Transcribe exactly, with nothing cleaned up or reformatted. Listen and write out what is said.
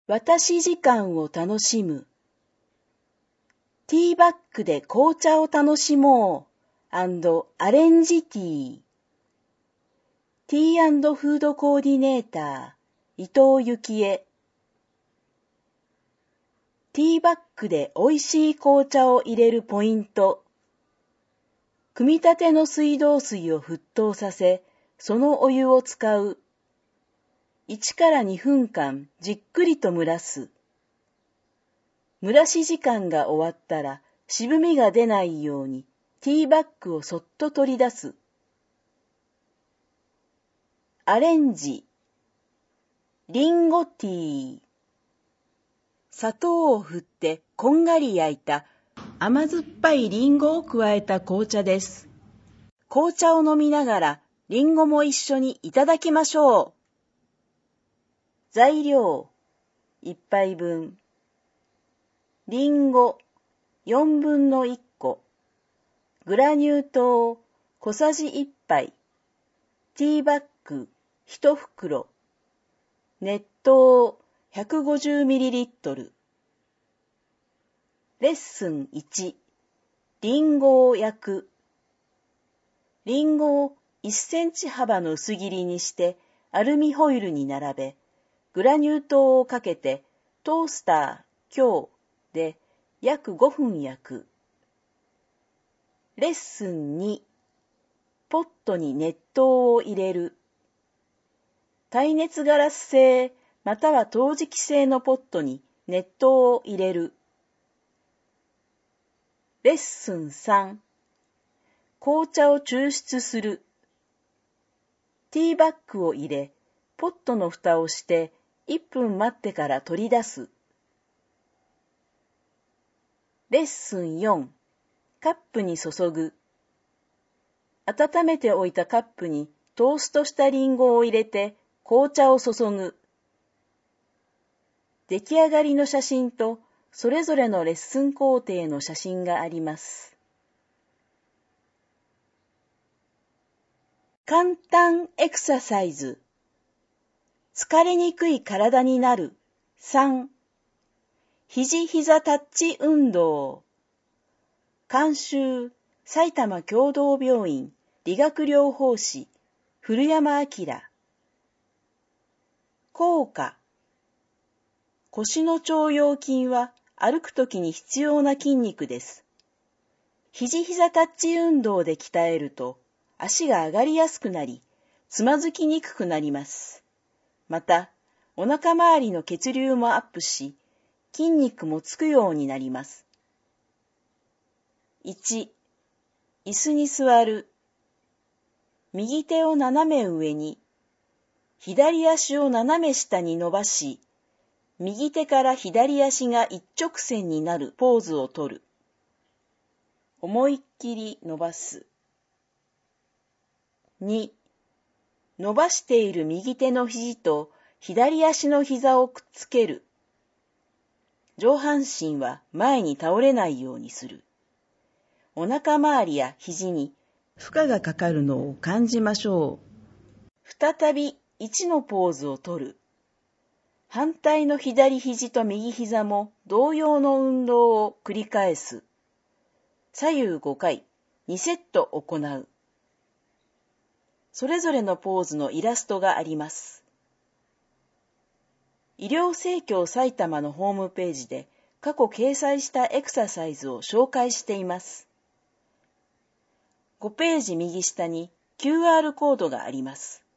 私時間を楽しむ。ティーバッグで紅茶を楽しもう&アレンジティー。ティー&フードコーディネーター、伊藤幸恵。ティーバッグで美味しい紅茶を入れるポイント。組み立ての水道水を沸騰させ、そのお湯を使う。いちからにふんかんじっくりと蒸らす。蒸らし時間が終わったら渋みが出ないようにティーバッグをそっと取り出す。アレンジ。リンゴティー。砂糖を振ってこんがり焼いた甘酸っぱいリンゴを加えた紅茶です。紅茶を飲みながらリンゴも一緒にいただきましょう。材料いっぱいぶん。リンゴよんぶんのいっこ。グラニュー糖小さじいっぱい。ティーバッグいちふくろ。熱湯 ひゃくごじゅうミリリットル。レッスンいち。リンゴを焼く。リンゴをいっセンチ幅の薄切りにしてアルミホイルに並べ、グラニュー糖をかけてトースター強で約ごふん焼く。レッスンに。ポットに熱湯を入れる。耐熱ガラス製または陶磁器製のポットに熱湯を入れる。レッスンさん。紅茶を抽出する。ティーバッグを入れ、ポットの蓋をしていっぷん待ってから取り出す。レッスンよん。カップに注ぐ。温めておいたカップにトーストしたリンゴを入れて紅茶を注ぐ。出来上がりの写真とそれぞれのレッスン工程の写真があります。簡単エクササイズ。疲れにくい体になる。さん。肘膝タッチ運動。監修、埼玉協同病院理学療法士、古山明。効果。腰の腸腰筋は歩くときに必要な筋肉です。肘膝タッチ運動で鍛えると足が上がりやすくなり、つまずきにくくなります。また、お腹周りの血流もアップし、筋肉もつくようになります。いち、椅子に座る。右手を斜め上に、左足を斜め下に伸ばし、右手から左足が一直線になるポーズをとる。思いっきり伸ばす。に、伸ばしている右手の肘と左足の膝をくっつける。上半身は前に倒れないようにする。お腹周りや肘に負荷がかかるのを感じましょう。再びいちのポーズをとる。反対の左肘と右膝も同様の運動を繰り返す。左右ごかい、にセット行う。それぞれのポーズのイラストがあります。医療生協埼玉のホームページで過去掲載したエクササイズを紹介しています。ごページ右下に キューアール コードがあります。